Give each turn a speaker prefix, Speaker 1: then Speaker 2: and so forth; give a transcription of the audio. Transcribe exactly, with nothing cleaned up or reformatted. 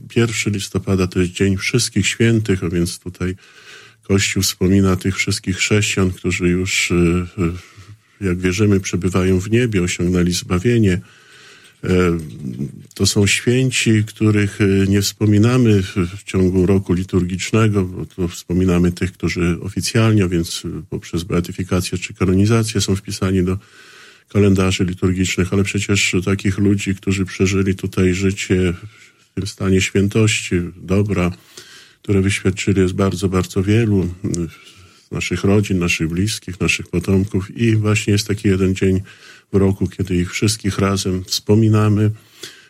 Speaker 1: pierwszego listopada to jest Dzień Wszystkich Świętych, a więc tutaj Kościół wspomina tych wszystkich chrześcijan, którzy już, jak wierzymy, przebywają w niebie, osiągnęli zbawienie. To są święci, których nie wspominamy w ciągu roku liturgicznego, bo tu wspominamy tych, którzy oficjalnie, a więc poprzez beatyfikację czy kanonizację są wpisani do kalendarzy liturgicznych, ale przecież takich ludzi, którzy przeżyli tutaj życie w tym stanie świętości, dobra, które wyświadczyli, jest bardzo, bardzo wielu z naszych rodzin, naszych bliskich, naszych potomków i właśnie jest taki jeden dzień w roku, kiedy ich wszystkich razem wspominamy.